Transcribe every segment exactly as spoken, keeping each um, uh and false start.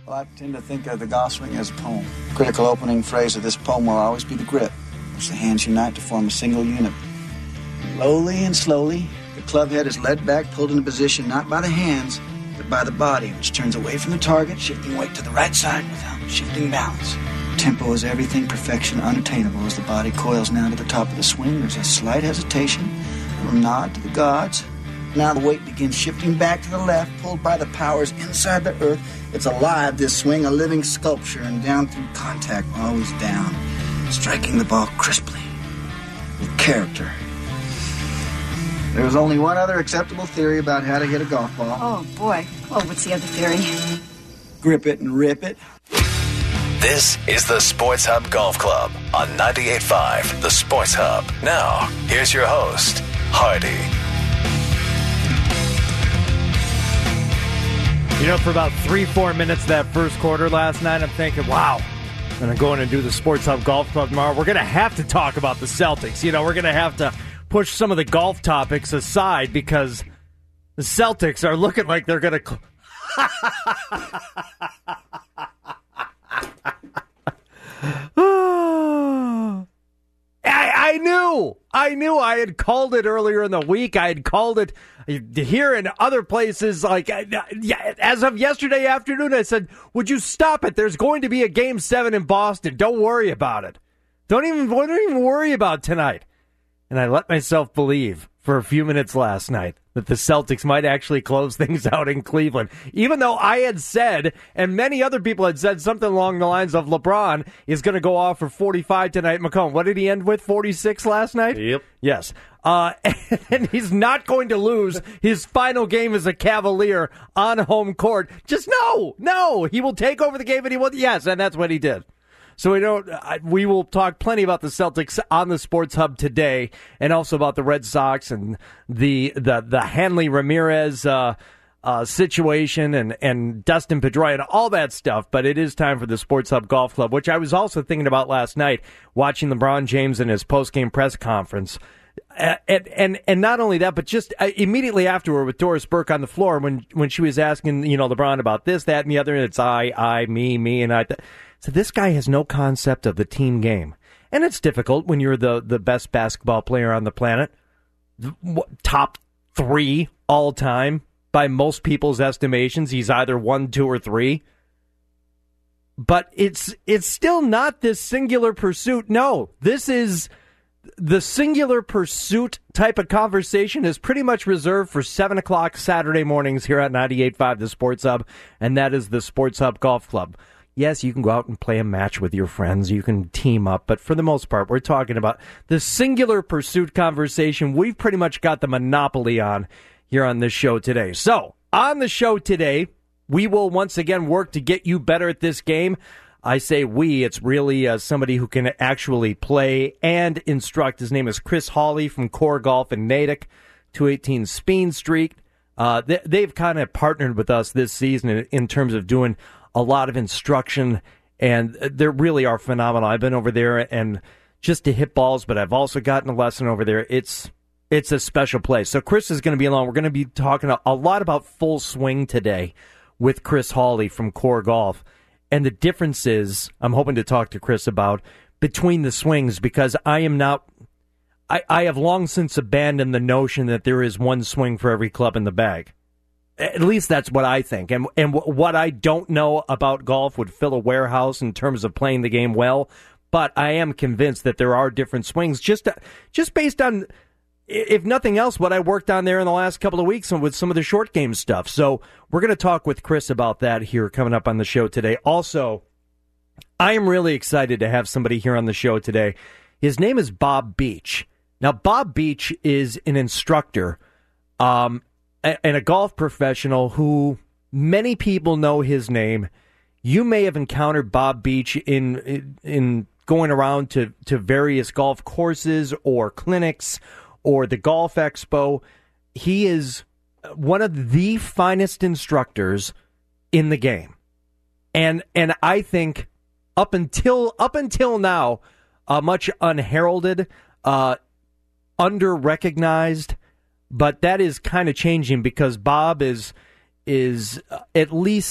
Well, I tend to think of the golf swing as a poem. The critical opening phrase of this poem will always be the grip, which the hands unite to form a single unit. Slowly and slowly, the club head is led back, pulled into position not by the hands, but by the body, which turns away from the target, shifting weight to the right side without shifting balance. Tempo is everything, perfection unattainable. As the body coils now to the top of the swing, there's a slight hesitation, a little nod to the gods. Now the weight begins shifting back to the left, pulled by the powers inside the earth. It's alive, this swing, a living sculpture, and down through contact, always down, striking the ball crisply, with character. There was only one other acceptable theory about how to hit a golf ball. Oh, boy. Oh, what's the other theory? Grip it and rip it. This is the Sports Hub Golf Club on ninety-eight point five, The Sports Hub. Now, here's your host, Hardy. You know, for about three, four minutes that first quarter last night, I'm thinking, wow, I'm going to go in and do the Sports Hub Golf Club tomorrow. We're going to have to talk about the Celtics. You know, we're going to have to push some of the golf topics aside because the Celtics are looking like they're going to... Cl- I, I knew. I knew. I had called it earlier in the week. I had called it here in other places. Like as of yesterday afternoon, I said, would you stop it? There's going to be a game seven in Boston. Don't worry about it. Don't even, don't even worry about tonight. And I let myself believe for a few minutes last night that the Celtics might actually close things out in Cleveland. Even though I had said, and many other people had said something along the lines of LeBron is going to go off for forty-five tonight. McComb, what did he end with, forty-six last night? Yep. Yes. Uh, and he's not going to lose his final game as a Cavalier on home court. Just no, no. He will take over the game and he will, yes, and that's what he did. So we don't. We will talk plenty about the Celtics on the Sports Hub today, and also about the Red Sox and the the the Hanley Ramirez uh, uh, situation and and Dustin Pedroia and all that stuff. But it is time for the Sports Hub Golf Club, which I was also thinking about last night, watching LeBron James in his post game press conference. Uh, and, and and not only that, but just uh, immediately afterward with Doris Burke on the floor when when she was asking, you know, LeBron about this, that, and the other, and it's I, I, me, me, and I. Th- So this guy has no concept of the team game. And it's difficult when you're the, the best basketball player on the planet. Top three all time by most people's estimations. He's either one, two, or three. But it's it's still not this singular pursuit. No, this is the singular pursuit type of conversation is pretty much reserved for seven o'clock Saturday mornings here at ninety-eight point five The Sports Hub. And that is the Sports Hub Golf Club. Yes, you can go out and play a match with your friends. You can team up. But for the most part, we're talking about the singular pursuit conversation we've pretty much got the monopoly on here on this show today. So, on the show today, we will once again work to get you better at this game. I say we. It's really uh, somebody who can actually play and instruct. His name is Chris Hawley from Core Golf in Natick, two eighteen Speen Street. Uh, they, they've kind of partnered with us this season in, in terms of doing a lot of instruction, and they really are phenomenal. I've been over there and just to hit balls, but I've also gotten a lesson over there. It's it's a special place. So Chris is going to be along. We're going to be talking a, a lot about full swing today with Chris Hawley from Core Golf. And the differences I'm hoping to talk to Chris about between the swings, because I am not, I, I have long since abandoned the notion that there is one swing for every club in the bag. At least that's what I think. And and what I don't know about golf would fill a warehouse in terms of playing the game well. But I am convinced that there are different swings just to, just based on, if nothing else, what I worked on there in the last couple of weeks and with some of the short game stuff. So we're going to talk with Chris about that here coming up on the show today. Also, I am really excited to have somebody here on the show today. His name is Bob Beach. Now, Bob Beach is an instructor um, and a golf professional who many people know his name. You may have encountered Bob Beach in in, in going around to, to various golf courses or clinics or the Golf Expo. He is one of the finest instructors in the game. And and I think up until up until now, uh, much unheralded, uh, under-recognized, but that is kind of changing because Bob is is at least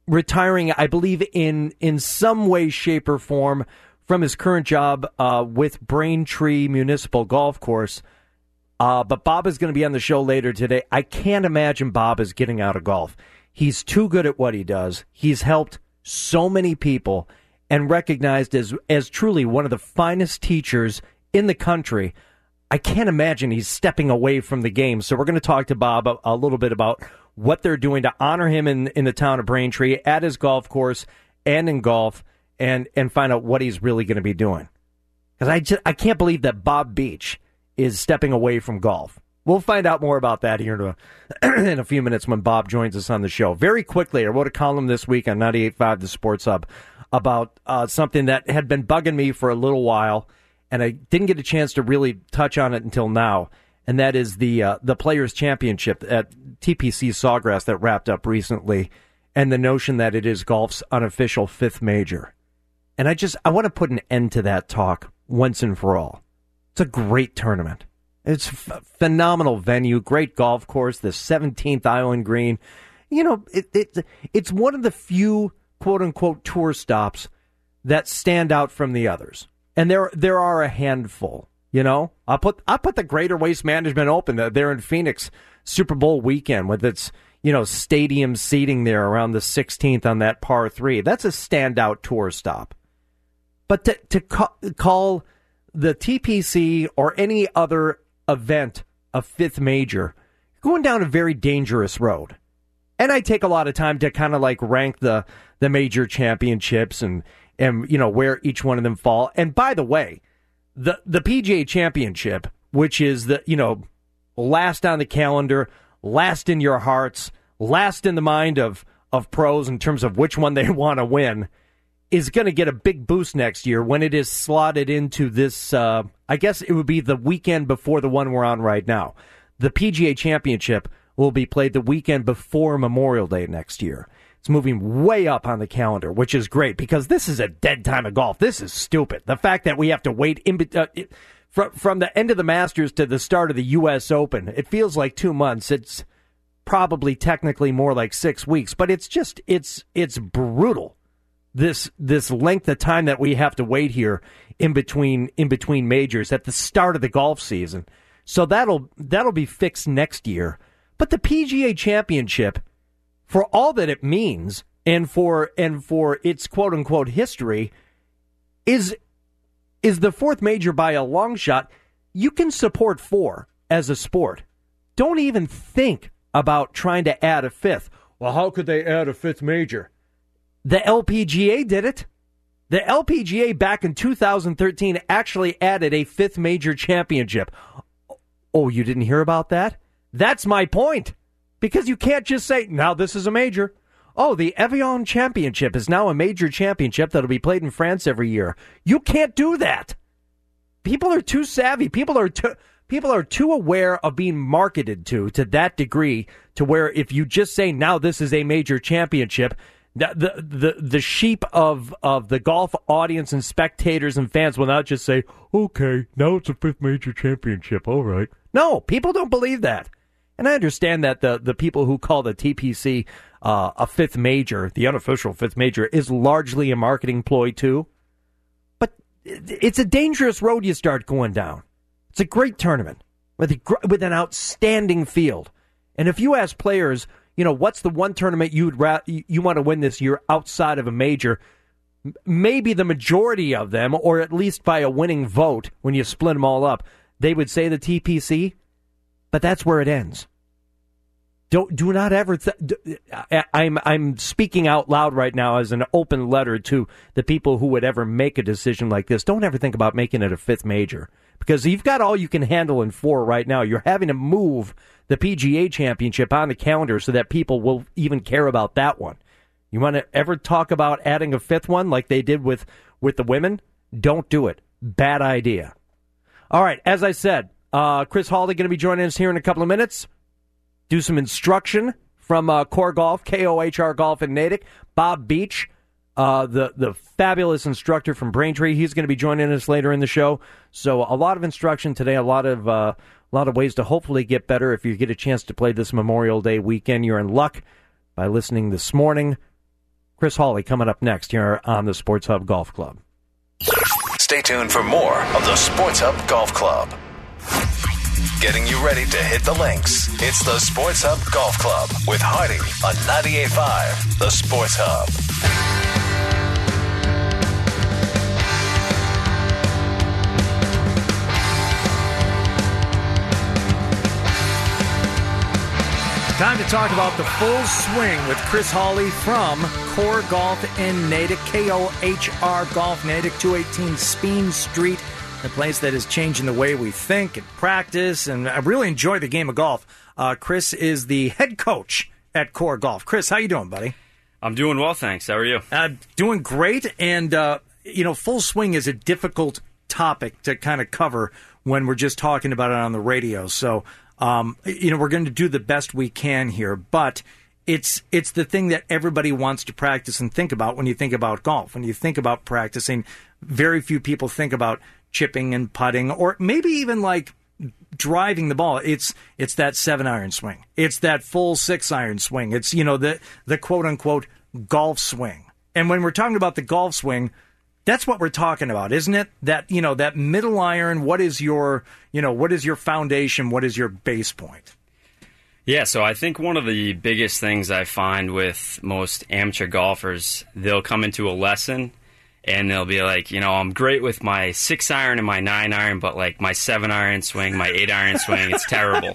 retiring, I believe, in, in some way, shape, or form from his current job uh, with Braintree Municipal Golf Course. Uh, but Bob is going to be on the show later today. I can't imagine Bob is getting out of golf. He's too good at what he does. He's helped so many people and recognized as as truly one of the finest teachers in the country. I can't imagine he's stepping away from the game. So we're going to talk to Bob a, a little bit about what they're doing to honor him in, in the town of Braintree, at his golf course and in golf, and, and find out what he's really going to be doing. Because I, just, I can't believe that Bob Beach is stepping away from golf. We'll find out more about that here in a, in a few minutes when Bob joins us on the show. Very quickly, I wrote a column this week on ninety-eight point five The Sports Hub about uh, something that had been bugging me for a little while, and I didn't get a chance to really touch on it until now, and that is the uh, the Players' Championship at T P C Sawgrass that wrapped up recently, and the notion that it is golf's unofficial fifth major. And I just, I want to put an end to that talk once and for all. It's a great tournament. It's a f- phenomenal venue, great golf course, the seventeenth Island Green. You know, it, it it's one of the few quote-unquote tour stops that stand out from the others. And there there are a handful, you know. I'll put, I'll put the Greater Waste Management Open there in Phoenix Super Bowl weekend with its, you know, stadium seating there around the sixteenth on that par three. That's a standout tour stop. But to, to ca- call the T P C or any other event a fifth major, you're going down a very dangerous road. And I take a lot of time to kind of like rank the, the major championships and, and, you know, where each one of them fall. And by the way, the, the P G A Championship, which is the, you know, last on the calendar, last in your hearts, last in the mind of, of pros in terms of which one they want to win, is going to get a big boost next year when it is slotted into this, uh, I guess it would be the weekend before the one we're on right now. The P G A Championship will be played the weekend before Memorial Day next year. It's moving way up on the calendar, which is great because this is a dead time of golf. This is stupid. The fact that we have to wait in, uh, it, from, from the end of the Masters to the start of the U S Open, it feels like two months. It's probably technically more like six weeks, but it's just, it's it's brutal. This this length of time that we have to wait here in between in between majors at the start of the golf season. So that'll that'll be fixed next year. But the P G A Championship, for all that it means and for and for its quote unquote history, is is the fourth major by a long shot. You can support four as a sport. Don't even think about trying to add a fifth. Well, how could they add a fifth major? The L P G A did it. The L P G A back in two thousand thirteen actually added a fifth major championship. Oh, you didn't hear about that? That's my point. Because you can't just say, now this is a major. Oh, the Evian Championship is now a major championship that'll be played in France every year. You can't do that. People are too savvy. People are too... People are too aware of being marketed to, to that degree, to where if you just say, now this is a major championship, the the the, the sheep of, of the golf audience and spectators and fans will not just say, okay, now it's a fifth major championship, all right. No, people don't believe that. And I understand that the, the people who call the T P C uh, a fifth major, the unofficial fifth major, is largely a marketing ploy too. But it's a dangerous road you start going down. It's a great tournament with a, with an outstanding field. And if you ask players, you know, what's the one tournament you'd ra- you want to win this year outside of a major, maybe the majority of them, or at least by a winning vote, when you split them all up, they would say the T P C. But that's where it ends. Don't do not ever. Th- I'm I'm speaking out loud right now as an open letter to the people who would ever make a decision like this. Don't ever think about making it a fifth major, because you've got all you can handle in four right now. You're having to move the P G A Championship on the calendar so that people will even care about that one. You want to ever talk about adding a fifth one like they did with with the women? Don't do it. Bad idea. All right, as I said, uh, Chris Hawley going to be joining us here in a couple of minutes. Do some instruction from uh, Core Golf, K O H R Golf in Natick. Bob Beach, uh, the, the fabulous instructor from Braintree, he's going to be joining us later in the show. So a lot of instruction today, a lot of uh, a lot of ways to hopefully get better. If you get a chance to play this Memorial Day weekend, you're in luck by listening this morning. Chris Hawley coming up next here on the Sports Hub Golf Club. Stay tuned for more of the Sports Hub Golf Club. Getting you ready to hit the links. It's the Sports Hub Golf Club with Hardy on ninety-eight point five, the Sports Hub. Time to talk about the full swing with Chris Hawley from Core Golf in Natick, K O H R Golf Natick, two eighteen Speen Street, the place that is changing the way we think and practice, and I really enjoy the game of golf. Uh, Chris is the head coach at Core Golf. Chris, how you doing, buddy? I'm doing well, thanks. How are you? Uh, doing great, and, uh, you know, full swing is a difficult topic to kind of cover when we're just talking about it on the radio, so... Um, you know, we're going to do the best we can here, but it's it's the thing that everybody wants to practice and think about when you think about golf. When you think about practicing, very few people think about chipping and putting, or maybe even like driving the ball. It's it's that seven iron swing. It's that full six iron swing. It's, you know, the the quote unquote golf swing. And when we're talking about the golf swing, that's what we're talking about, isn't it? That, you know, that middle iron, what is your, you know, what is your foundation? What is your base point? Yeah, so I think one of the biggest things I find with most amateur golfers, they'll come into a lesson and they'll be like, you know, I'm great with my six iron and my nine iron, but like my seven iron swing, my eight iron swing, it's terrible.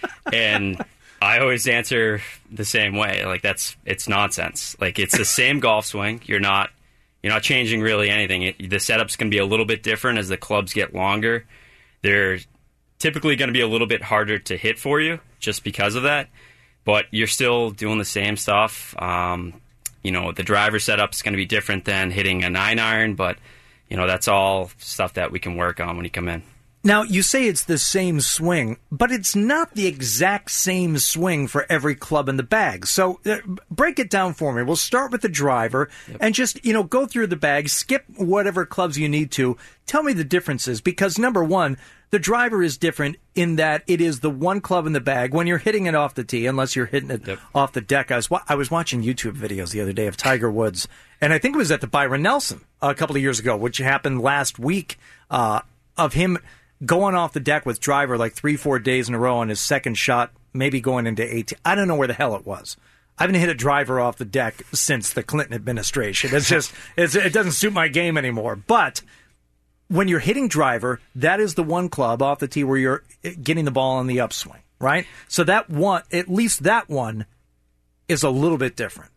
And I always answer the same way. Like, that's, it's nonsense. Like, it's the same golf swing. You're not, You're not changing really anything. It, the setup's going to be a little bit different as the clubs get longer. They're typically going to be a little bit harder to hit for you just because of that. But you're still doing the same stuff. Um, you know, the driver setup's going to be different than hitting a nine iron, but, you know, that's all stuff that we can work on when you come in. Now, you say it's the same swing, but it's not the exact same swing for every club in the bag. So uh, break it down for me. We'll start with the driver yep. and just, you know, go through the bag, skip whatever clubs you need to. Tell me the differences, because number one, the driver is different in that it is the one club in the bag when you're hitting it off the tee, unless you're hitting it yep. off the deck. I was, wa- I was watching YouTube videos the other day of Tiger Woods, and I think it was at the Byron Nelson a couple of years ago, which happened last week, uh, of him going off the deck with driver like three, four days in a row on his second shot, maybe going into eighteen. I don't know where the hell it was. I haven't hit a driver off the deck since the Clinton administration. It's just, it's, it doesn't suit my game anymore. But when you're hitting driver, that is the one club off the tee where you're getting the ball on the upswing, right? So that one, at least that one, is a little bit different.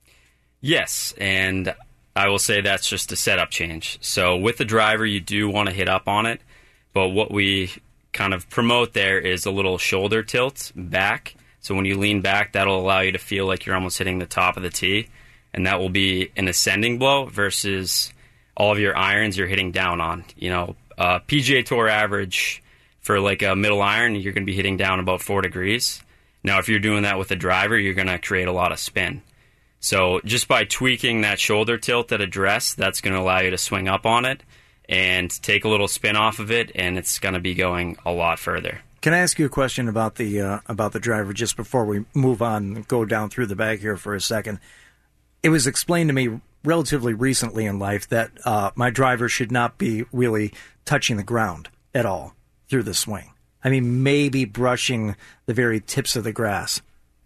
Yes, and I will say that's just a setup change. So with the driver, you do want to hit up on it. But what we kind of promote there is a little shoulder tilt back. So when you lean back, that'll allow you to feel like you're almost hitting the top of the tee. And that will be an ascending blow versus all of your irons you're hitting down on. You know, uh, P G A Tour average for like a middle iron, you're going to be hitting down about four degrees. Now, if you're doing that with a driver, you're going to create a lot of spin. So just by tweaking that shoulder tilt at address, that's going to allow you to swing up on it and take a little spin off of it, and it's going to be going a lot further. Can I ask you a question about the uh, about the driver just before we move on and go down through the bag here for a second? It was explained to me relatively recently in life that uh, my driver should not be really touching the ground at all through the swing. I mean, maybe brushing the very tips of the grass.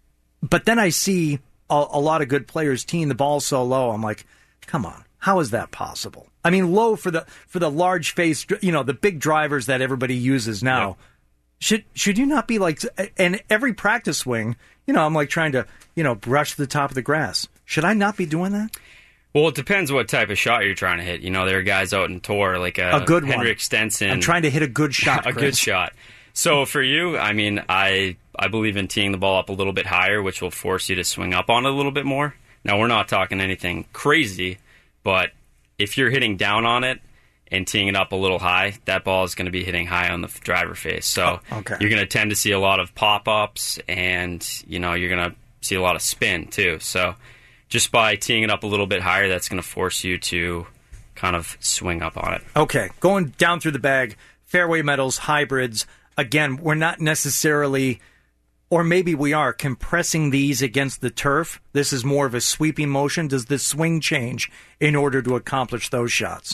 But then I see a, a lot of good players teeing the ball so low, I'm like, come on, how is that possible? I mean, low for the for the large face, you know, the big drivers that everybody uses now. Yep. Should should you not be like, and every practice swing, you know, I'm like trying to, you know, brush the top of the grass. Should I not be doing that? Well, it depends what type of shot you're trying to hit. You know, there are guys out in tour like a, a good Henrik one. Stenson. I'm trying to hit a good shot, a Chris. good shot. So for you, I mean, I I believe in teeing the ball up a little bit higher, which will force you to swing up on it a little bit more. Now, we're not talking anything crazy, but if you're hitting down on it and teeing it up a little high, that ball is going to be hitting high on the driver face. So oh, okay. you're going to tend to see a lot of pop-ups, and you know you're going to see a lot of spin too. So just by teeing it up a little bit higher, that's going to force you to kind of swing up on it. Okay, going down through the bag, fairway metals, hybrids. Again, we're not necessarily Or maybe we are compressing these against the turf. This is more of a sweeping motion. Does the swing change in order to accomplish those shots?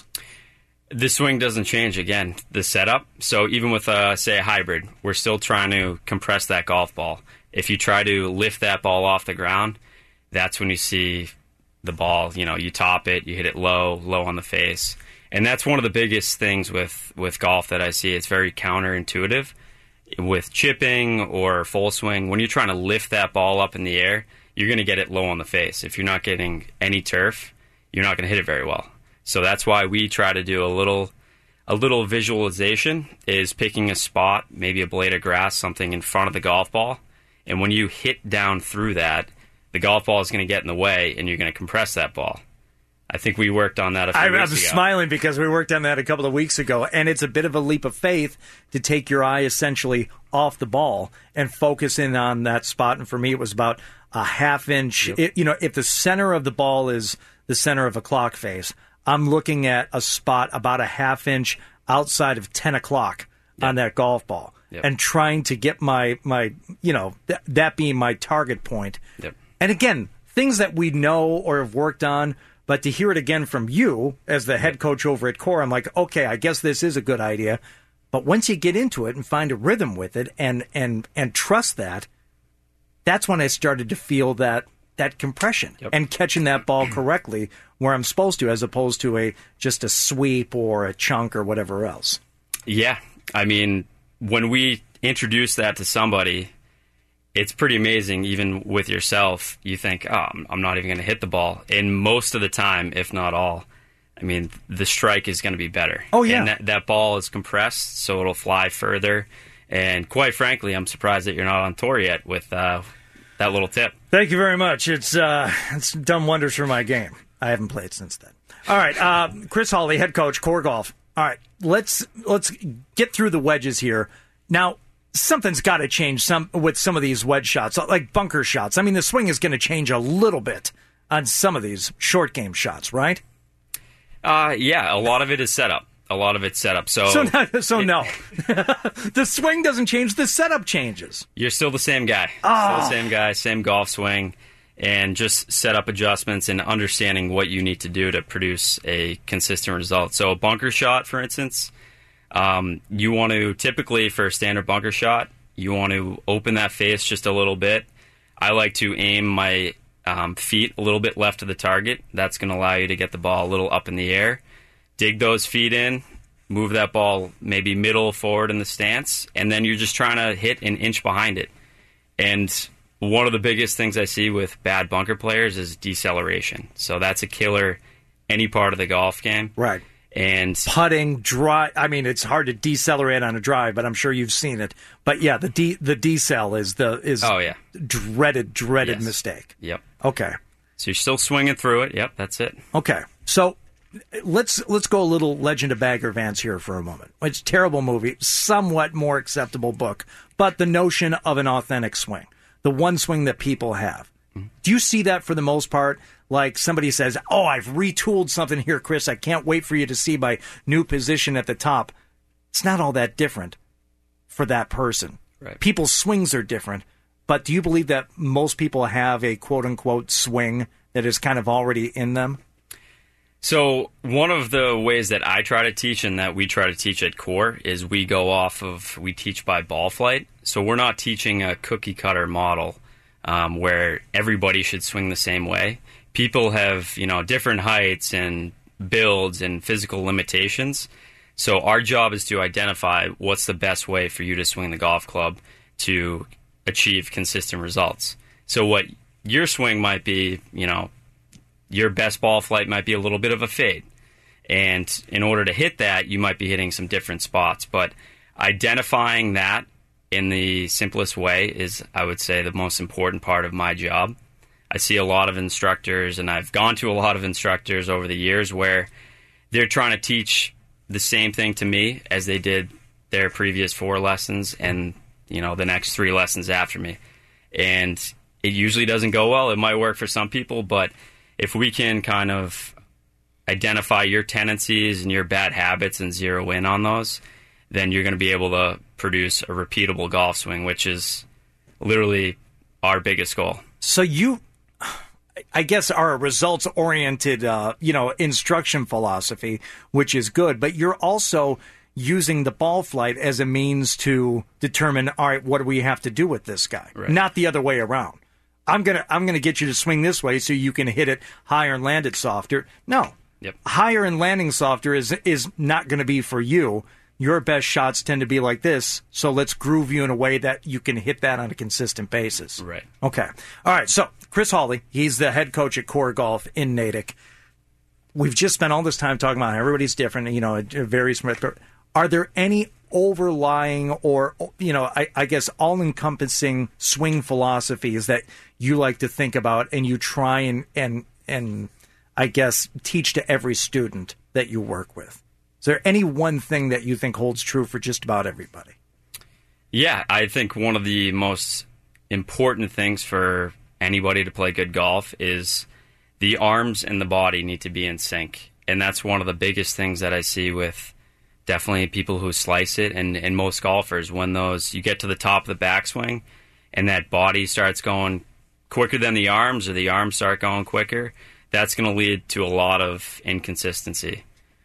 The swing doesn't change, again, the setup. So even with, uh, say, a hybrid, we're still trying to compress that golf ball. If you try to lift that ball off the ground, that's when you see the ball, you know, you top it, you hit it low, low on the face. And that's one of the biggest things with, with golf that I see. It's very counterintuitive. With chipping or full swing, when you're trying to lift that ball up in the air, you're going to get it low on the face. If you're not getting any turf, you're not going to hit it very well. So that's why we try to do a little a little visualization, is picking a spot, maybe a blade of grass, something in front of the golf ball. And when you hit down through that, the golf ball is going to get in the way, and you're going to compress that ball. I think we worked on that a few I, weeks I'm ago. smiling because we worked on that a couple of weeks ago, and it's a bit of a leap of faith to take your eye essentially off the ball and focus in on that spot. And for me, it was about a half inch. Yep. It, you know, if the center of the ball is the center of a clock face, I'm looking at a spot about a half inch outside of ten o'clock yep. on that golf ball, yep. and trying to get my, my you know, th- that being my target point. Yep. And again, things that we know or have worked on, but to hear it again from you as the head coach over at Core, I'm like, okay, I guess this is a good idea. But once you get into it and find a rhythm with it and and and trust that, that's when I started to feel that that compression yep. and catching that ball correctly where I'm supposed to, as opposed to a just a sweep or a chunk or whatever else. Yeah. I mean, when we introduce that to somebody, it's pretty amazing. Even with yourself, you think, oh, I'm not even going to hit the ball. And most of the time, if not all, I mean, the strike is going to be better. Oh, yeah. And that, that ball is compressed, so it'll fly further. And quite frankly, I'm surprised that you're not on tour yet with uh, that little tip. Thank you very much. It's uh, it's done wonders for my game. I haven't played since then. All right, uh, Chris Hawley, head coach, Core Golf. All right, let's let's get through the wedges here. Now, something's got to change some with some of these wedge shots, like bunker shots. I mean, the swing is going to change a little bit on some of these short game shots, right? Uh, yeah, a lot of it is setup. A lot of it's setup. So, so, no, so it, no. The swing doesn't change. The setup changes. You're still the same guy. Oh. Still the same guy, same golf swing, and just setup adjustments and understanding what you need to do to produce a consistent result. So a bunker shot, for instance, um, you want to typically, for a standard bunker shot, you want to open that face just a little bit. I like to aim my um, feet a little bit left of the target. That's going to allow you to get the ball a little up in the air. Dig those feet in, move that ball maybe middle forward in the stance, and then you're just trying to hit an inch behind it. And one of the biggest things I see with bad bunker players is deceleration. So that's a killer any part of the golf game. Right. And putting, drive. I mean, it's hard to decelerate on a drive, but I'm sure you've seen it. But yeah, the de- the decel is the is oh yeah dreaded dreaded yes. mistake. Yep. Okay. So you're still swinging through it. Yep, that's it. Okay. So let's let's go a little Legend of Bagger Vance here for a moment. It's a terrible movie, somewhat more acceptable book, but the notion of an authentic swing, the one swing that people have. Mm-hmm. Do you see that for the most part? Like somebody says, oh, I've retooled something here, Chris. I can't wait for you to see my new position at the top. It's not all that different for that person. Right. People's swings are different. But do you believe that most people have a quote-unquote swing that is kind of already in them? So one of the ways that I try to teach and that we try to teach at Core is we go off of, we teach by ball flight. So we're not teaching a cookie-cutter model um, where everybody should swing the same way. People have, you know, different heights and builds and physical limitations. So our job is to identify what's the best way for you to swing the golf club to achieve consistent results. So what your swing might be, you know, your best ball flight might be a little bit of a fade. And in order to hit that, you might be hitting some different spots. But identifying that in the simplest way is, I would say, the most important part of my job. I see a lot of instructors, and I've gone to a lot of instructors over the years where they're trying to teach the same thing to me as they did their previous four lessons and, you know, the next three lessons after me. And it usually doesn't go well. It might work for some people, but if we can kind of identify your tendencies and your bad habits and zero in on those, then you're going to be able to produce a repeatable golf swing, which is literally our biggest goal. So you, I guess, are a results-oriented, uh, you know, instruction philosophy, which is good. But you're also using the ball flight as a means to determine, all right, what do we have to do with this guy? Right. Not the other way around. I'm gonna, I'm gonna get you to swing this way so you can hit it higher and land it softer. No, Yep. higher and landing softer is is not going to be for you. Your best shots tend to be like this, so let's groove you in a way that you can hit that on a consistent basis. Right. Okay. All right, so Chris Hawley, he's the head coach at Core Golf in Natick. We've just spent all this time talking about how everybody's different, you know, it varies from it. But are there any overlying or, you know, I, I guess all-encompassing swing philosophies that you like to think about and you try and, and, and I guess, teach to every student that you work with? Is there any one thing that you think holds true for just about everybody? Yeah, I think one of the most important things for anybody to play good golf is the arms and the body need to be in sync. And that's one of the biggest things that I see with definitely people who slice it and, and most golfers. When those you get to the top of the backswing and that body starts going quicker than the arms or the arms start going quicker, that's going to lead to a lot of inconsistency.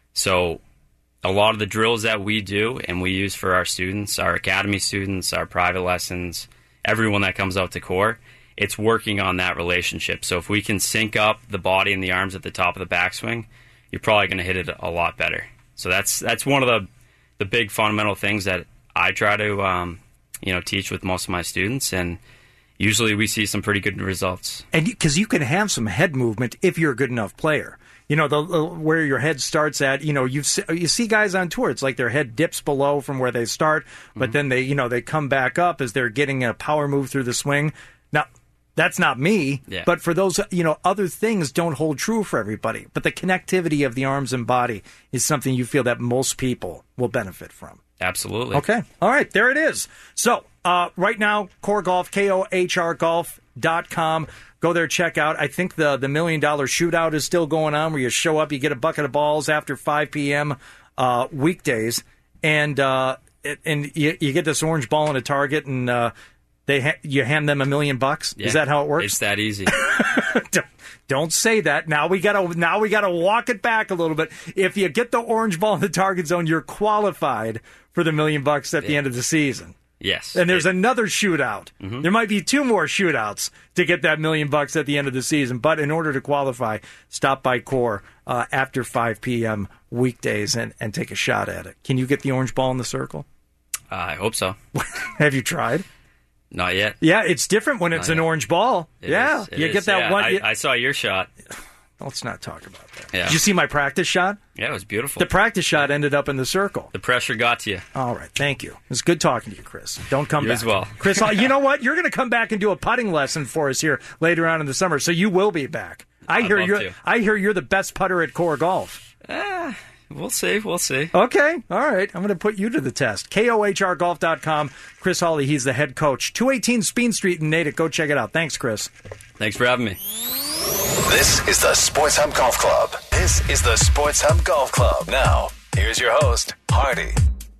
So a lot of the drills that we do and we use for our students, our academy students, our private lessons, everyone that comes out to Core, it's working on that relationship. So if we can sync up the body and the arms at the top of the backswing, you're probably going to hit it a lot better. So that's that's one of the the big fundamental things that I try to um, you know teach with most of my students, and usually we see some pretty good results. And because you can have some head movement if you're a good enough player. You know, the, the where your head starts at, you know, you you see guys on tour, it's like their head dips below from where they start, but mm-hmm. then they, you know, they come back up as they're getting a power move through the swing. Now, that's not me, yeah. but for those, you know, other things don't hold true for everybody. But the connectivity of the arms and body is something you feel that most people will benefit from. Absolutely. Okay. All right. There it is. So uh, right now, Core Golf, K O H R golf dot com. Go there, check out. I think the, the Million Dollar Shootout is still going on, where you show up, you get a bucket of balls after five p.m. Uh, weekdays, and uh, it, and you, you get this orange ball in a target, and uh, they ha- you hand them a million bucks. Yeah, is that how it works? It's that easy. don't, don't say that. Now we gotta now we gotta walk it back a little bit. If you get the orange ball in the target zone, you're qualified for the million bucks at yeah. the end of the season. Yes. And there's it, another shootout. Mm-hmm. There might be two more shootouts to get that million bucks at the end of the season. But in order to qualify, stop by Core uh, after five p.m. weekdays and, and take a shot at it. Can you get the orange ball in the circle? Uh, I hope so. Have you tried? Not yet. Yeah, it's different when it's Not an yet. orange ball. It yeah, is, it you is. get that yeah, one. I, You, I saw your shot. let's not talk about that. Yeah. Did you see my practice shot? Yeah, it was beautiful. The practice shot ended up in the circle. The pressure got to you. All right, thank you. It's good talking to you, Chris. Don't come you back. as well. Chris, you know what? You're going to come back and do a putting lesson for us here later on in the summer, so you will be back. I I'd hear love you're to. I hear you're the best putter at Core Golf. Ah, we'll see. We'll see. Okay. All right. I'm going to put you to the test. K O H R golf dot com. Chris Hawley, he's the head coach. two eighteen Speen Street in Natick. Go check it out. Thanks, Chris. Thanks for having me. This is the Sports Hub Golf Club. This is the Sports Hub Golf Club. Now, here's your host, Hardy.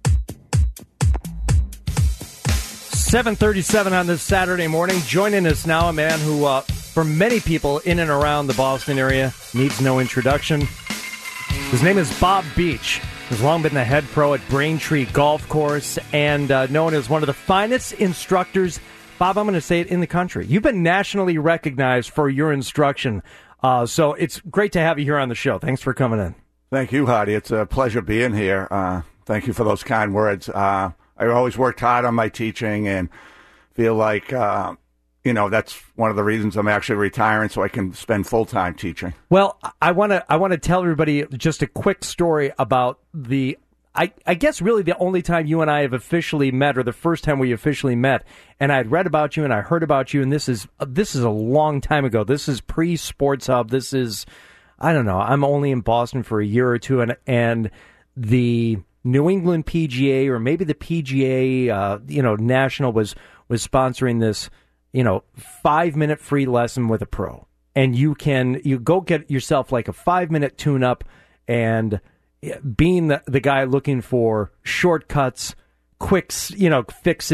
seven thirty-seven on this Saturday morning. Joining us now, a man who, uh, for many people in and around the Boston area, needs no introduction. His name is Bob Beach. He's long been the head pro at Braintree Golf Course and uh, known as one of the finest instructors, Bob, I'm going to say it, in the country. You've been nationally recognized for your instruction, uh, so it's great to have you here on the show. Thanks for coming in. Thank you, Hardy. It's a pleasure being here. Uh, thank you for those kind words. Uh, I always worked hard on my teaching and feel like, uh, you know, that's one of the reasons I'm actually retiring, so I can spend full-time teaching. Well, I want to I want to tell everybody just a quick story about the, I, I guess really the only time you and I have officially met, or the first time we officially met, and I had read about you and I heard about you, and this is this is a long time ago. This is pre-Sports Hub. This is, I don't know, I'm only in Boston for a year or two, and and the New England P G A, or maybe the P G A, uh, you know, National was was sponsoring this, you know, five-minute free lesson with a pro. And you can, you go get yourself like a five-minute tune-up, and being the, the guy looking for shortcuts, quick, you know, fixes,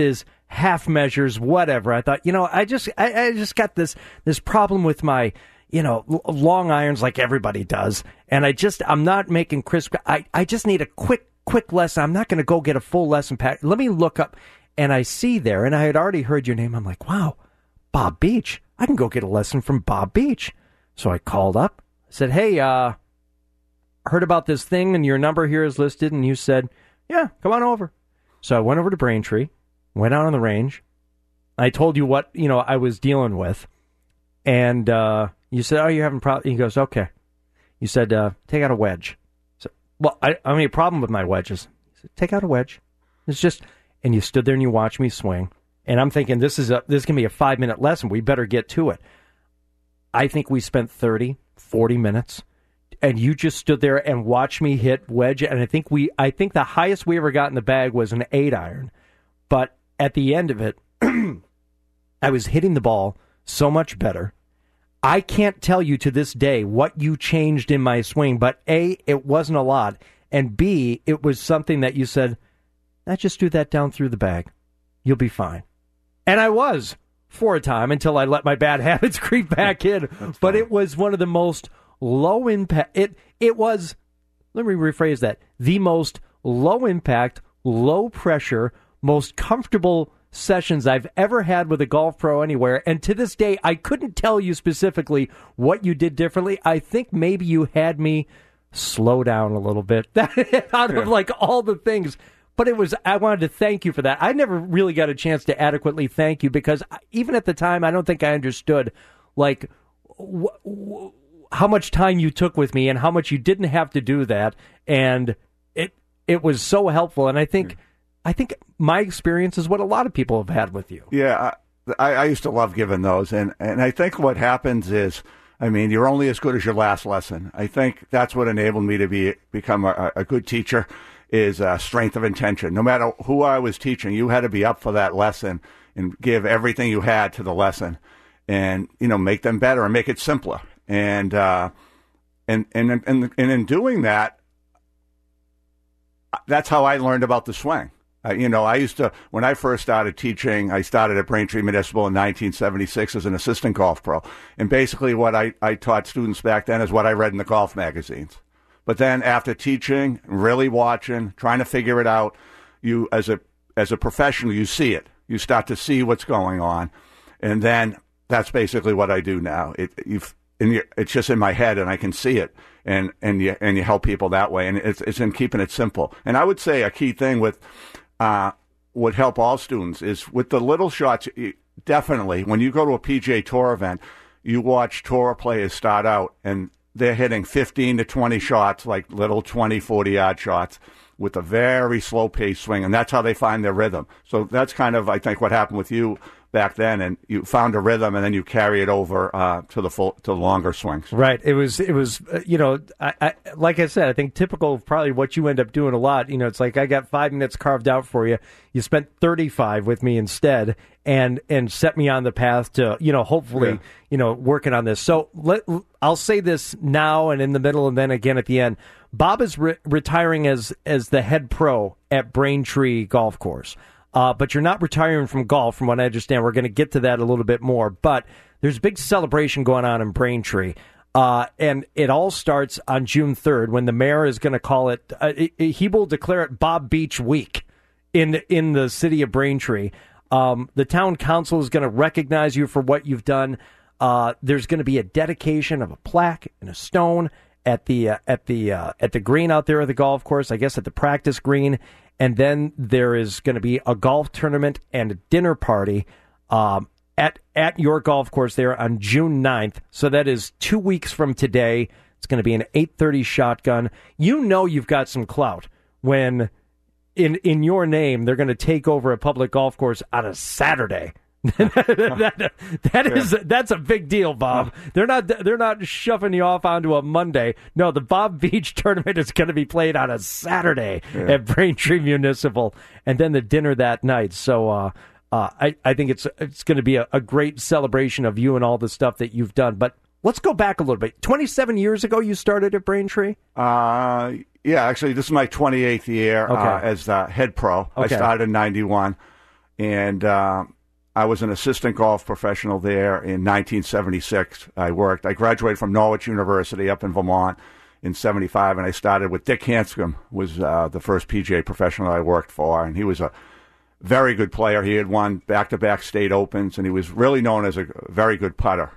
half measures, whatever. I thought, you know, I just I, I just got this this problem with my, you know, long irons like everybody does, and I just I'm not making crisp. I I just need a quick quick lesson. I'm not going to go get a full lesson pack. Let me look up, and I see there, and I had already heard your name. I'm like, wow, Bob Beach. I can go get a lesson from Bob Beach. So I called up, said, hey, uh, heard about this thing, and your number here is listed, and you said, yeah, come on over. So I went over to Braintree, went out on the range. I told you what, you know, I was dealing with, and uh, you said, oh, you're having problems. He goes, okay. You said, uh, take out a wedge. So, well, I, I mean, a problem with my wedges. He said, take out a wedge. It's just, and you stood there and you watched me swing. And I'm thinking, this is a this can be a five-minute lesson. We better get to it. I think we spent thirty, forty minutes, and you just stood there and watched me hit wedge. And I think we, I think the highest we ever got in the bag was an eight iron. But at the end of it, I was hitting the ball so much better. I can't tell you to this day what you changed in my swing, but A, it wasn't a lot, and B, it was something that you said, I just do that down through the bag. You'll be fine. And I was, for a time, until I let my bad habits creep back in. But it was one of the most low impact, it, it was, let me rephrase that, the most low impact, low pressure, most comfortable sessions I've ever had with a golf pro anywhere. And to this day, I couldn't tell you specifically what you did differently. I think maybe you had me slow down a little bit out of like all the things. But it was, I wanted to thank you for that. I never really got a chance to adequately thank you because even at the time, I don't think I understood like wh- wh- how much time you took with me and how much you didn't have to do that. And it it was so helpful. And I think mm. I think my experience is what a lot of people have had with you. Yeah, I, I used to love giving those. And, and I think what happens is, I mean, you're only as good as your last lesson. I think that's what enabled me to be become a, a good teacher. Is uh, strength of intention. No matter who I was teaching, you had to be up for that lesson and give everything you had to the lesson, and you know, make them better and make it simpler. And uh, and and and and in doing that, that's how I learned about the swing. Uh, you know, I used to when I first started teaching, I started at Braintree Municipal in nineteen seventy-six as an assistant golf pro, and basically what I, I taught students back then is what I read in the golf magazines. But then after teaching, really watching, trying to figure it out, you as a as a professional, you see it. You start to see what's going on, and then that's basically what I do now. It you've in your, it's just in my head, and I can see it, and and you and you help people that way, and it's it's in keeping it simple. And I would say a key thing with uh, would help all students is with the little shots. Definitely, when you go to a P G A Tour event, you watch tour players start out and they're hitting fifteen to twenty shots, like little twenty, forty-yard shots with a very slow-paced swing, and that's how they find their rhythm. So that's kind of, I think, what happened with you back then, and you found a rhythm, and then you carry it over uh, to the full, to the longer swings. Right. It was, it was, uh, you know, I, I, like I said, I think typical of probably what you end up doing a lot. You know, it's like I got five minutes carved out for you. You spent thirty-five with me instead, and and set me on the path to, you know, hopefully, yeah. you know, working on this. So let I'll say this now and in the middle, and then again at the end. Bob is re- retiring as as the head pro at Braintree Golf Course. Uh, but you're not retiring from golf, from what I understand. We're going to get to that a little bit more. But there's a big celebration going on in Braintree. Uh, and it all starts on June third when the mayor is going to call it, uh, it, it, he will declare it Bob Beach Week in, in the city of Braintree. Um, the town council is going to recognize you for what you've done. Uh, there's going to be a dedication of a plaque and a stone at the uh, at the uh, at the green out there at the golf course, I guess at the practice green. And then there is going to be a golf tournament and a dinner party um, at at your golf course there on June ninth. So that is two weeks from today. It's going to be an eight thirty shotgun. You know you've got some clout when in in your name they're going to take over a public golf course on a Saturday. that, that is that's a big deal, Bob. They're not they're not shoving you off onto a Monday. No, the Bob Beach tournament is going to be played on a Saturday yeah. at Braintree Municipal, and then the dinner that night. So uh, uh, I I think it's it's going to be a, a great celebration of you and all the stuff that you've done. But let's go back a little bit. twenty-seven years ago, you started at Braintree. Uh, yeah, actually, this is my twenty-eighth year okay. uh, as uh, head pro. Okay. I started in ninety-one. and uh, I was an assistant golf professional there in nineteen seventy-six. I worked. I graduated from Norwich University up in Vermont in seventy-five, and I started with Dick Hanscom, was uh, the first P G A professional I worked for, and he was a very good player. He had won back-to-back state opens, and he was really known as a very good putter.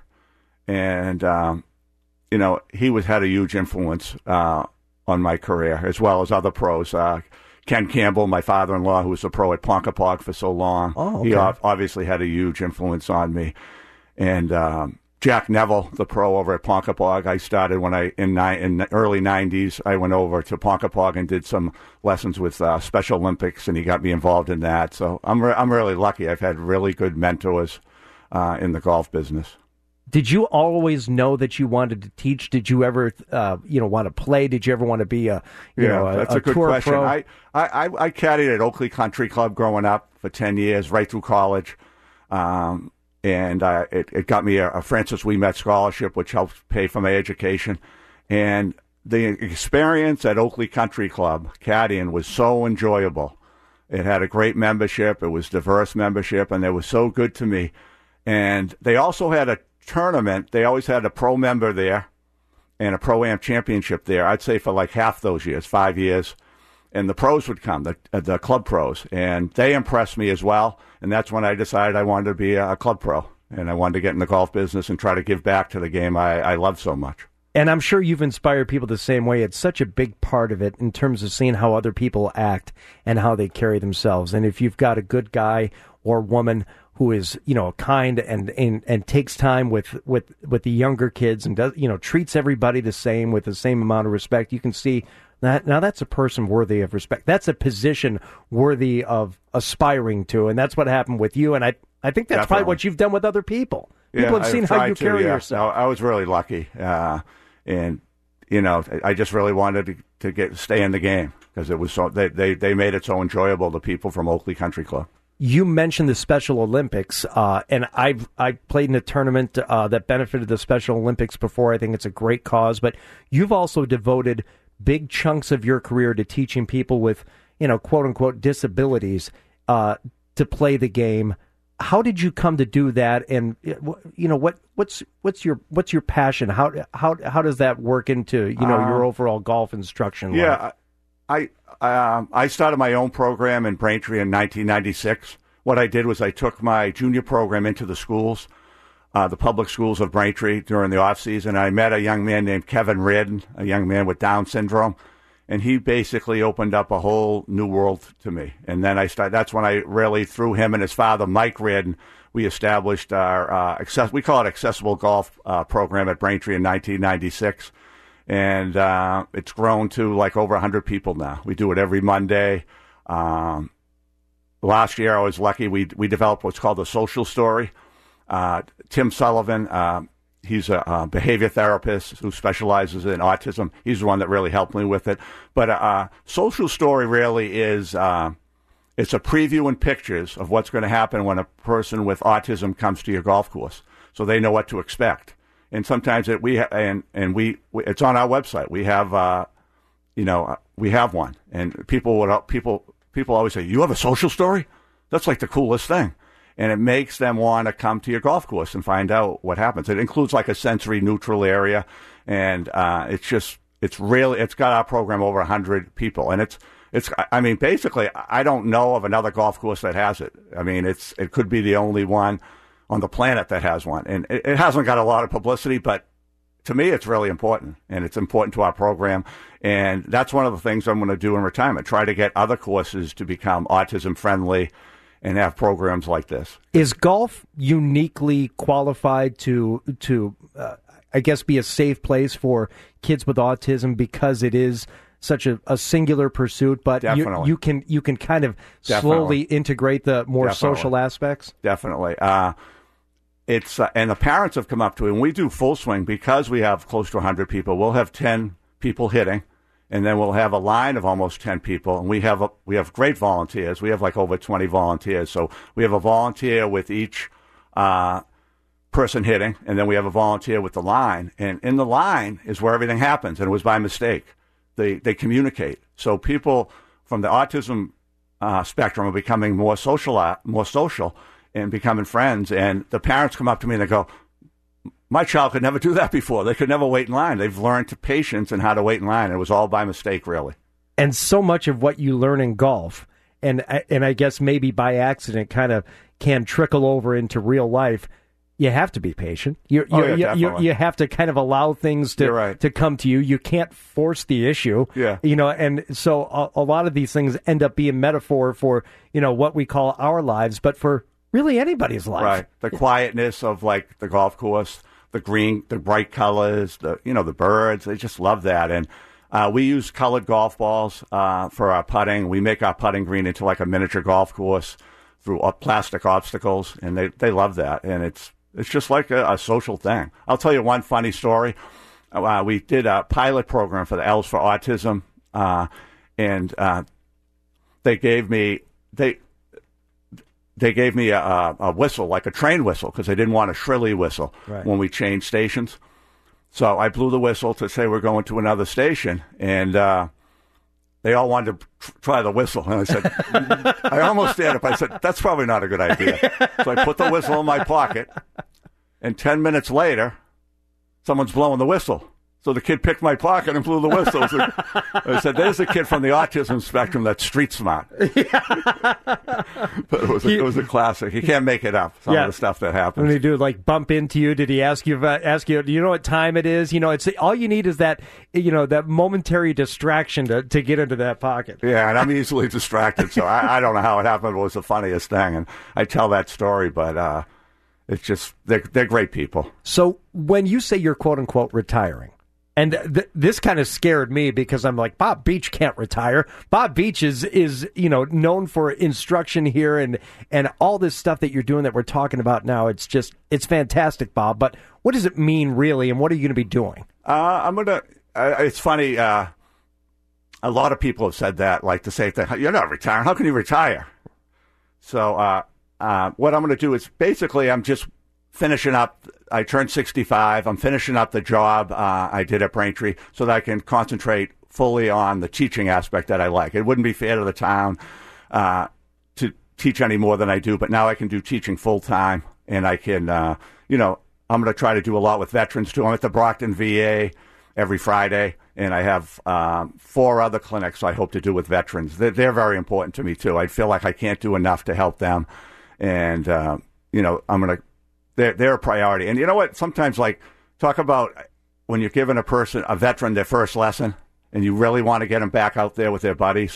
And, um, you know, he was had a huge influence uh, on my career, as well as other pros. Uh, Ken Campbell, my father-in-law, who was a pro at Ponkapoag for so long, oh, okay. he obviously had a huge influence on me. And um, Jack Neville, the pro over at Ponkapoag, I started when I, in, ni- in the early nineties, I went over to Ponkapoag and did some lessons with uh, Special Olympics, and he got me involved in that. So I'm re- I'm really lucky. I've had really good mentors uh, in the golf business. Did you always know that you wanted to teach? Did you ever, uh, you know, want to play? Did you ever want to be a, you yeah, know, a, that's a, a good tour question. pro? I, I, I caddied at Oakley Country Club growing up for ten years, right through college. Um, and uh, it, it got me a, a Francis Ouimet scholarship, which helped pay for my education. And the experience at Oakley Country Club caddying was so enjoyable. It had a great membership. It was diverse membership, and they were so good to me. And they also had a tournament. They always had a pro member there and a Pro-Am championship there, I'd say for like half those years, five years. And the pros would come, the the club pros, and they impressed me as well. And that's when I decided I wanted to be a club pro, and I wanted to get in the golf business and try to give back to the game I, I love so much. And I'm sure you've inspired people the same way. It's such a big part of it in terms of seeing how other people act and how they carry themselves. And if you've got a good guy or woman who is, you know, kind and, and, and takes time with, with, with the younger kids and does, you know, treats everybody the same with the same amount of respect, you can see that now that's a person worthy of respect. That's a position worthy of aspiring to, and that's what happened with you. And I, I think that's Definitely. probably what you've done with other people. People Yeah, have seen I've how you tried to, carry yeah. yourself. No, I was really lucky, uh, and you know, I just really wanted to, to get stay in the game because it was so they, they they made it so enjoyable to people from Oakley Country Club. You mentioned the Special Olympics, uh, and I've I played in a tournament uh, that benefited the Special Olympics before. I think it's a great cause, but you've also devoted big chunks of your career to teaching people with, you know, quote unquote disabilities uh, to play the game. How did you come to do that? And you know, what what's what's your what's your passion? How how how does that work into, you know, um, your overall golf instruction? Yeah, life? I I, um, I started my own program in Braintree in nineteen ninety-six. What I did was I took my junior program into the schools, uh, the public schools of Braintree during the off season. I met a young man named Kevin Reardon, a young man with Down syndrome, and he basically opened up a whole new world to me. And then I started. That's when I really, through him and his father, Mike Reardon, we established our uh, access. We call it Accessible Golf uh, program at Braintree in nineteen ninety-six. And uh, it's grown to like over one hundred people now. We do it every Monday. Um, last year, I was lucky. We we developed what's called the social story. Uh, Tim Sullivan, uh, he's a, a behavior therapist who specializes in autism. He's the one that really helped me with it. But uh, social story really is uh, it's a preview in pictures of what's going to happen when a person with autism comes to your golf course, so they know what to expect. And sometimes it, we ha- and and we it's on our website. We have uh, you know we have one, and people would people people always say, "You have a social story? That's like the coolest thing." And it makes them want to come to your golf course and find out what happens. It includes like a sensory neutral area, and uh, it's just it's really it's got our program over a hundred people, and it's it's I mean basically I don't know of another golf course that has it. I mean it's it could be the only one on the planet that has one, and it, it hasn't got a lot of publicity, but to me it's really important, and it's important to our program, and that's one of the things I'm going to do in retirement, try to get other courses to become autism friendly and have programs like this. Is golf uniquely qualified to to uh, I guess be a safe place for kids with autism because it is such a, a singular pursuit, but you, you can you can kind of Definitely. slowly integrate the more Definitely. social aspects? Definitely. Uh, it's uh, and the parents have come up to it, and we do full swing because we have close to one hundred people. We'll have ten people hitting, and then we'll have a line of almost ten people, and we have a, we have great volunteers. We have like over twenty volunteers. So we have a volunteer with each uh, person hitting, and then we have a volunteer with the line. And in the line is where everything happens, and it was by mistake. They they communicate. So people from the autism uh, spectrum of becoming more social, more social and becoming friends. And the parents come up to me and they go, my child could never do that before. They could never wait in line. They've learned to patience and how to wait in line. It was all by mistake, really. And so much of what you learn in golf, and and I guess maybe by accident, kind of can trickle over into real life. You have to be patient. You you, Oh, yeah, you, you you have to kind of allow things to You're right. to come to you. You can't force the issue. Yeah. You know, and so a, a lot of these things end up being metaphor for, you know, what we call our lives, but for really anybody's life. Right. The quietness of like the golf course, the green, the bright colors, the you know the birds. They just love that. And uh, we use colored golf balls uh, for our putting. We make our putting green into like a miniature golf course through uh, plastic obstacles, and they they love that. And it's it's just like a, a social thing. I'll tell you one funny story. Uh, we did a pilot program for the L's for Autism, uh, and uh, they gave me they. They gave me a, a, a whistle, like a train whistle, because they didn't want a shrilly whistle Right. when we changed stations. So I blew the whistle to say we're going to another station, and uh, they all wanted to tr- try the whistle. And I said, I almost did it, but I said, that's probably not a good idea. So I put the whistle in my pocket, and ten minutes later, someone's blowing the whistle. So the kid picked my pocket and blew the whistle. So I said, there's a kid from the autism spectrum that's street smart. But it was, a, it was a classic. You can't make it up, some Yeah. of the stuff that When happens. he do like bump into you, did he ask you about, ask you? Do you know what time it is? You know, it's all you need is that you know that momentary distraction to, to get into that pocket. Yeah, and I'm easily distracted, so I, I don't know how it happened. It was the funniest thing, and I tell that story, but uh, it's just, they're, they're great people. So when you say you're quote unquote retiring, and th- this kind of scared me because I'm like, Bob Beach can't retire. Bob Beach is, is you know, known for instruction here and, and all this stuff that you're doing that we're talking about now. It's just, it's fantastic, Bob. But what does it mean really, and what are you going to be doing? Uh, I'm going to, uh, it's funny, uh, a lot of people have said that, like the same thing. You're not retiring. How can you retire? So uh, uh, what I'm going to do is basically I'm just finishing up. I turned sixty-five. I'm finishing up the job uh, I did at Braintree so that I can concentrate fully on the teaching aspect that I like. It wouldn't be fair to the town uh, to teach any more than I do, but now I can do teaching full time, and I can, uh, you know, I'm going to try to do a lot with veterans too. I'm at the Brockton V A every Friday, and I have um, four other clinics I hope to do with veterans. They're, they're very important to me too. I feel like I can't do enough to help them, and uh, you know, I'm going to. They're, they're a priority. And you know what? Sometimes, like, talk about when you're giving a person, a veteran, their first lesson, and you really want to get them back out there with their buddies.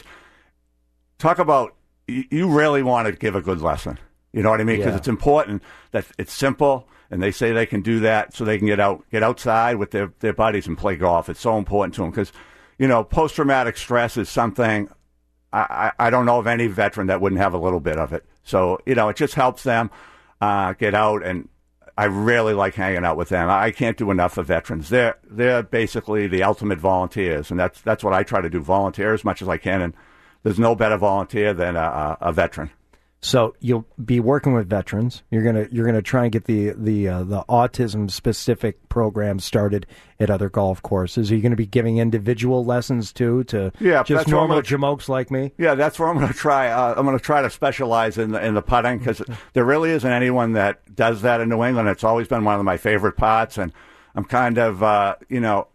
Talk about, you really want to give a good lesson. You know what I mean? Because Yeah. it's important that it's simple, and they say they can do that so they can get out, get outside with their, their buddies and play golf. It's so important to them because, you know, post-traumatic stress is something, I, I, I don't know of any veteran that wouldn't have a little bit of it. So, you know, it just helps them uh, get out, and I really like hanging out with them. I can't do enough for veterans. They're they're basically the ultimate volunteers, and that's that's what I try to do, volunteer as much as I can. And there's no better volunteer than a, a veteran. So you'll be working with veterans. You're gonna you're gonna try and get the the uh, the autism specific program started at other golf courses. Are you going to be giving individual lessons too to Yeah, just that's what I'm normal gonna- jamokes like me? Yeah, that's where I'm going to try. Uh, I'm going to try to specialize in the, in the putting because there really isn't anyone that does that in New England. It's always been one of my favorite pots, and I'm kind of uh, you know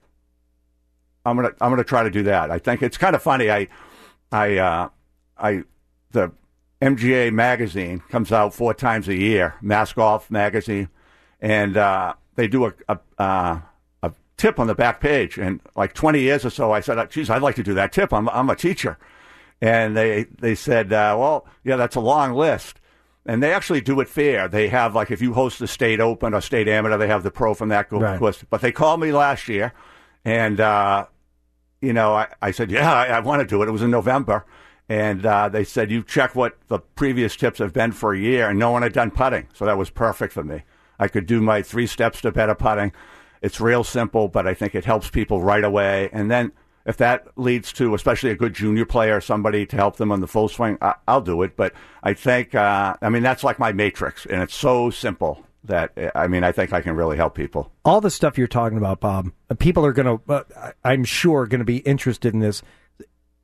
I'm gonna I'm gonna try to do that. I think it's kind of funny. I I uh, I the M G A magazine comes out four times a year, Mass Golf magazine, and uh, they do a a, uh, a tip on the back page. And like twenty years or so, I said, "Geez, I'd like to do that tip. I'm I'm a teacher," and they they said, uh, "Well, yeah, that's a long list." And they actually do it fair. They have, like, if you host the state open or state amateur, they have the pro from that group. Right. Course. But they called me last year, and uh, you know, I, I said, "Yeah, I, I want to do it." It was in November. And uh, they said, you check what the previous tips have been for a year, and no one had done putting. So that was perfect for me. I could do my three steps to better putting. It's real simple, but I think it helps people right away. And then if that leads to, especially a good junior player, somebody to help them on the full swing, I, I'll do it. But I think, uh, I mean, that's like my matrix, and it's so simple that, I mean, I think I can really help people. All the stuff you're talking about, Bob, people are going to, uh, I'm sure, going to be interested in this.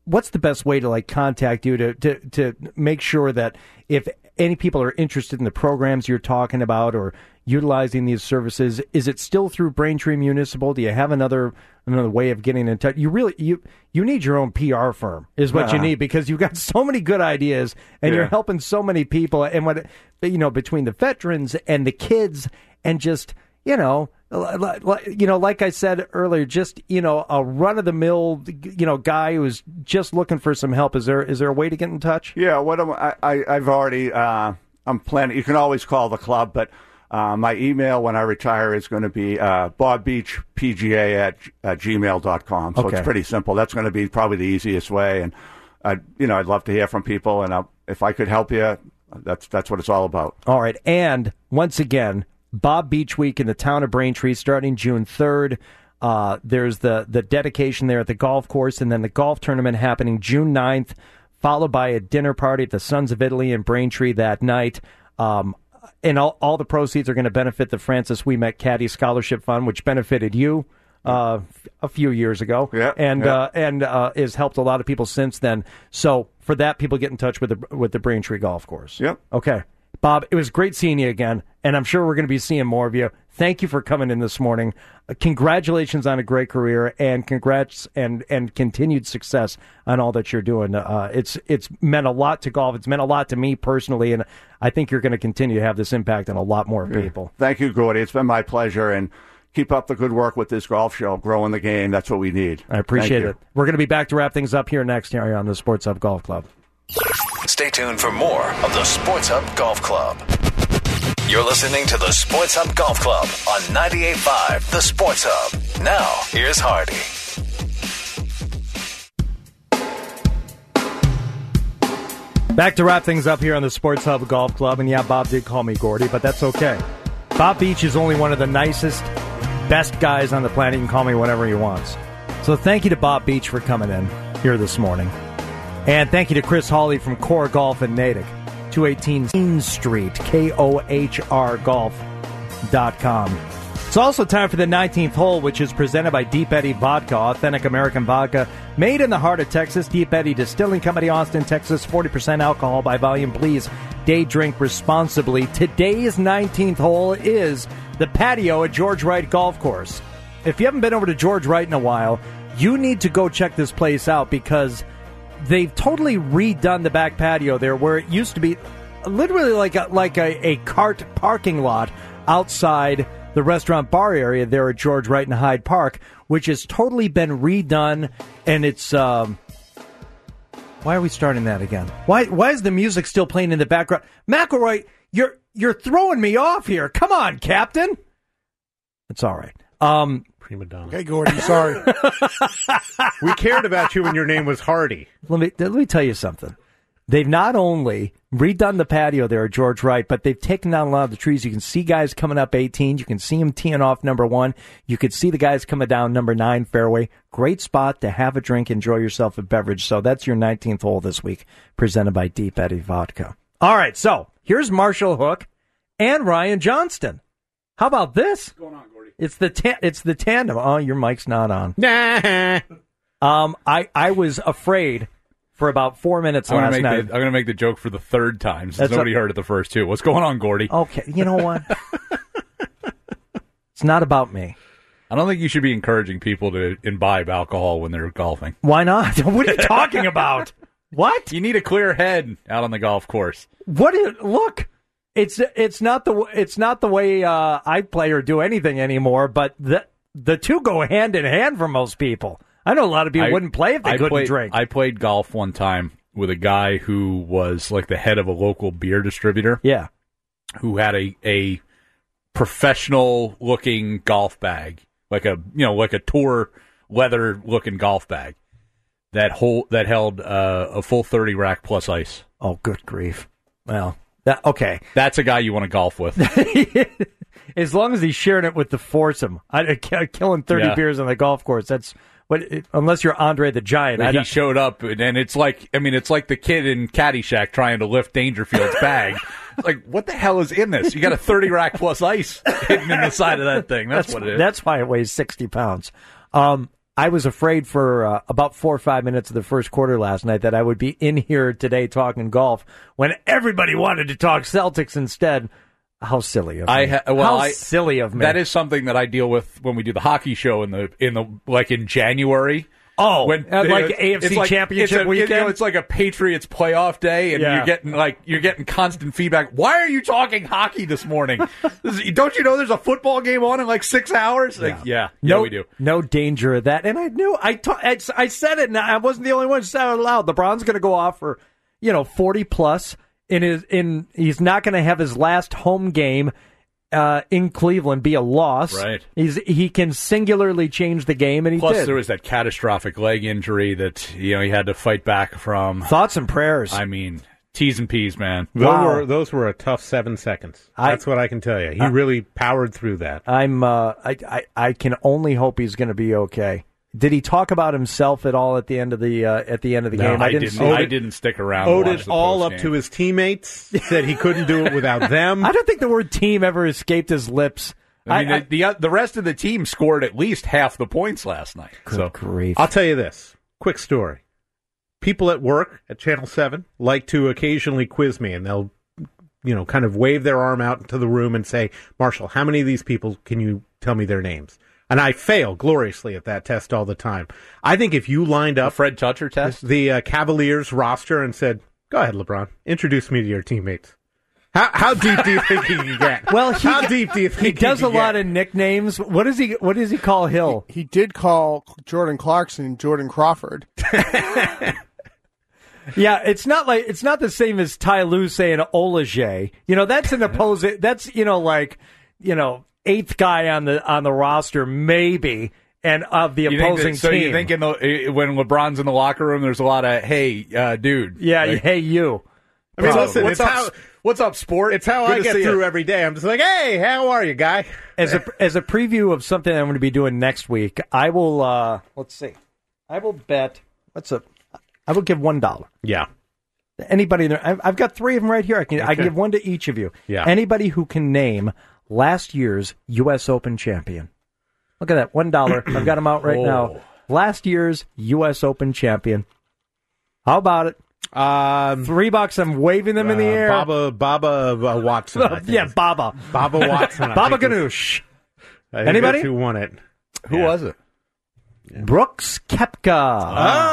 what's the best way to like contact you to, to, to make sure that if any people are interested in the programs you're talking about or utilizing these services, is it still through Braintree Municipal? Do you have another another way of getting in touch? You really you you need your own P R firm is what uh-huh. you need, because you've got so many good ideas and yeah. you're helping so many people. And what you know, between the veterans and the kids and just you know. You know, like I said earlier, just, you know, a run-of-the-mill, you know, guy who's just looking for some help. Is there is there a way to get in touch? Yeah, what am, I, I, I've already, uh, I'm planning, you can always call the club, but uh, my email when I retire is going to be uh, bobbeachpga at uh, gmail dot com. So okay. It's pretty simple. That's going to be probably the easiest way. And, I, you know, I'd love to hear from people. And I'll, if I could help you, that's that's what it's all about. All right. And once again, Bob Beach Week in the town of Braintree starting June third. Uh, there's the, the dedication there at the golf course, and then the golf tournament happening June ninth, followed by a dinner party at the Sons of Italy in Braintree that night. Um, and all, all the proceeds are going to benefit the Francis Ouimet Caddy Scholarship Fund, which benefited you uh, a few years ago, yeah, and yeah. Uh, and uh, has helped a lot of people since then. So for that, people get in touch with the with the Braintree Golf Course. Yep. Okay. Bob, it was great seeing you again, and I'm sure we're going to be seeing more of you. Thank you for coming in this morning. Uh, congratulations on a great career, and congrats and, and continued success on all that you're doing. Uh, it's it's meant a lot to golf. It's meant a lot to me personally, and I think you're going to continue to have this impact on a lot more people. Yeah. Thank you, Gordy. It's been my pleasure, and keep up the good work with this golf show, growing the game. That's what we need. I appreciate it. We're going to be back to wrap things up here next here on the Sports Hub Golf Club. Stay tuned for more of the Sports Hub Golf Club. You're listening to the Sports Hub Golf Club on ninety-eight point five The Sports Hub. Now, here's Hardy. Back to wrap things up here on the Sports Hub Golf Club. And yeah, Bob did call me Gordy, but that's okay. Bob Beach is only one of the nicest, best guys on the planet. You can call me whatever he wants. So thank you to Bob Beach for coming in here this morning. And thank you to Chris Hawley from Core Golf in Natick, two eighteen Main Street, K O H R golf dot com. It's also time for the nineteenth hole, which is presented by Deep Eddy Vodka, authentic American vodka, made in the heart of Texas. Deep Eddy Distilling Company, Austin, Texas, forty percent alcohol by volume. Please, day drink responsibly. Today's nineteenth hole is the patio at George Wright Golf Course. If you haven't been over to George Wright in a while, you need to go check this place out, because they've totally redone the back patio there, where it used to be literally like a, like a, a cart parking lot outside the restaurant bar area there at George Wright and Hyde Park, which has totally been redone. And it's um, why are we starting that again? Why why is the music still playing in the background? McElroy, you're you're throwing me off here. Come on, Captain. It's all right. Um, Prima donna. Okay, Gordy, sorry. We cared about you when your name was Hardy. Let me let me tell you something. They've not only redone the patio there at George Wright, but they've taken down a lot of the trees. You can see guys coming up eighteen. You can see them teeing off number one. You could see the guys coming down number nine fairway. Great spot to have a drink, enjoy yourself a beverage. So that's your nineteenth hole this week, presented by Deep Eddy Vodka. All right, so here's Marshall Hook and Ryan Johnston. How about this? What's going on, Gordy? It's the ta- it's the tandem. Oh, your mic's not on. Nah. Um, I I was afraid for about four minutes I'm last gonna night. The, I'm going to make the joke for the third time since That's nobody a- heard it the first two. What's going on, Gordy? Okay, you know what? It's not about me. I don't think you should be encouraging people to imbibe alcohol when they're golfing. Why not? What are you talking about? What? You need a clear head out on the golf course. What is, look, it's it's not the it's not the way uh, I play or do anything anymore. But the the two go hand in hand for most people. I know a lot of people I, wouldn't play if they I couldn't played, drink. I played golf one time with a guy who was like the head of a local beer distributor. Yeah, who had a a professional looking golf bag, like a you know like a tour leather looking golf bag that whole that held uh, a full thirty rack plus ice. Oh, good grief! Well, that okay. That's a guy you want to golf with. As long as he's sharing it with the foursome, I, killing thirty Yeah. beers on the golf course. That's what. Unless you're Andre the Giant. I he don't- showed up, and it's like I mean, it's like the kid in Caddyshack trying to lift Dangerfield's bag. It's like, what the hell is in this? You got a thirty rack plus ice hidden in the side of that thing. That's, That's what it is. That's why it weighs sixty pounds. Um, I was afraid for uh, about four or five minutes of the first quarter last night that I would be in here today talking golf when everybody wanted to talk Celtics instead. How silly of me! I ha- well, How I, silly of me! That is something that I deal with when we do the hockey show in the in the like in January. Oh, when uh, like it's, A F C it's like, Championship it's a, weekend. You know, it's like a Patriots playoff day, and Yeah. you're getting like you're getting constant feedback. Why are you talking hockey this morning? This is- don't you know there's a football game on in like six hours? Like, yeah, yeah, no, we do. No danger of that. And I knew I, ta- I, I said it, and I wasn't the only one who said it out loud. LeBron's going to go off for, you know, forty plus in his in. He's not going to have his last home game uh, in Cleveland be a loss. Right. He's he can singularly change the game, and he Plus, did. there was that catastrophic leg injury that you know he had to fight back from. Thoughts and prayers. I mean, T's and P's, man. Those, Wow. were, those were a tough seven seconds. I- That's what I can tell you. He I- really powered through that. I'm. Uh, I, I I can only hope he's going to be okay. Did he talk about himself at all at the end of the uh, at the end of the No, game? I didn't. see I it. didn't stick around. Owed to watch it the all up postgame. to his teammates. Said he couldn't do it without them. I don't think the word "team" ever escaped his lips. I mean, I- the, the the rest of the team scored at least half the points last night. Good So grief! I'll tell you this. Quick story. People at work at Channel seven like to occasionally quiz me, and they'll, you know, kind of wave their arm out into the room and say, Marshall, how many of these people can you tell me their names? And I fail gloriously at that test all the time. I think if you lined the up Fred Toucher test. the uh, Cavaliers roster and said, go ahead, LeBron, introduce me to your teammates. How, how deep do you think he can get? Well, he, how deep do you think he does can a lot get? of nicknames. What does he? What does he call Hill? He did call Jordan Clarkson Jordan Crawford. Yeah, it's not like it's not the same as Ty Lue saying Olajay. You know, that's an opposing. That's you know like you know eighth guy on the on the roster maybe, and of the You think opposing that- so team. you think in the, when LeBron's in the locker room, there's a lot of hey, uh, dude. yeah, Like, hey you. I mean, what's, listen, what's it's up? how, what's up, sport? it's how Good I to get see through you. every day. I'm just like, hey, how are you, guy? As a as a preview of something I'm going to be doing next week, I will. Uh, let's see. I will bet. What's up? I will give one dollar. Yeah. Anybody there? I've, I've got three of them right here. I can I can Okay. give one to each of you. Yeah. Anybody who can name last year's U S Open champion. Look at that, one dollar. I've got them out right Oh. now. Last year's U S Open champion. How about it? Um, Three bucks. I'm waving them in the uh, air. Baba, Baba uh, Watson. I think. yeah, Baba. Baba Watson. I Baba think was- Ganoush. I think Anybody? that's who won it? Who Yeah. was it? Brooks Koepka.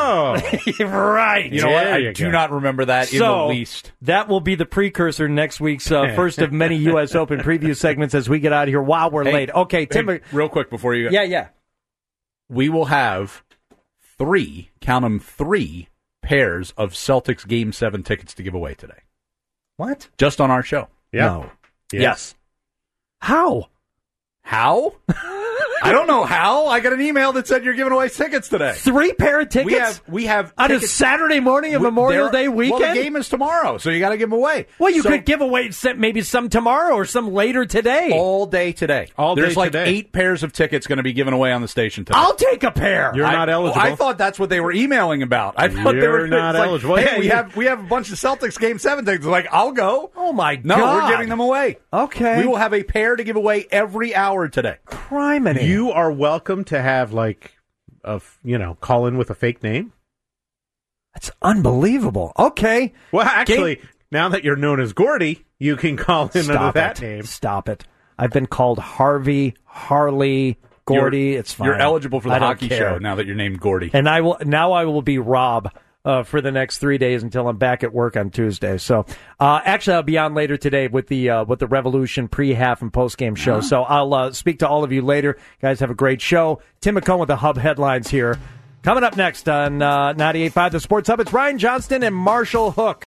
Oh. right. You know what? There I you do go. not remember that in So, the least. that will be the precursor next week's uh, first of many U S Open preview segments as we get out of here. Wow, we're Hey, late. Okay, Tim. Hey, real quick before you go. yeah, yeah. We will have three, count them three, pairs of Celtics Game seven tickets to give away today. What? Just on our show. Yeah. No. Yes. How? How? I don't know how. I got an email that said you're giving away tickets today. Three pair of tickets? We have we have on tickets- a Saturday morning of we- Memorial there- Day weekend? Well, the game is tomorrow, so you got to give them away. Well, you So- could give away some- maybe some tomorrow or some later today. all day today. All There's day like today. eight pairs of tickets going to be given away on the station today. I'll take a pair. You're I- not eligible. I thought that's what they were emailing about. I thought they You're were not it's like, eligible. Hey, Yeah, we you- have we have a bunch of Celtics Game Seven tickets. Like, I'll go. Oh, my No, God. we're giving them away. Okay. We will have a pair to give away every hour today. Criminy. You are welcome to have, like, a, f- you know, call in with a fake name. That's unbelievable. Okay. Well, actually, now that you're known as Gordy, you can call in under Stop that it. name. Stop it. I've been called Harvey, Harley, Gordy. You're- it's fine. You're eligible for the I don't hockey care. show now that you're named Gordy. And I will now. I will be Rob uh, for the next three days until I'm back at work on Tuesday. So, uh, actually, I'll be on later today with the uh, with the Revolution pre, half, and post game show. So I'll uh, speak to all of you later. Guys, have a great show. Tim McCone with the Hub headlines here. Coming up next on uh, ninety-eight point five The Sports Hub, it's Ryan Johnston and Marshall Hook.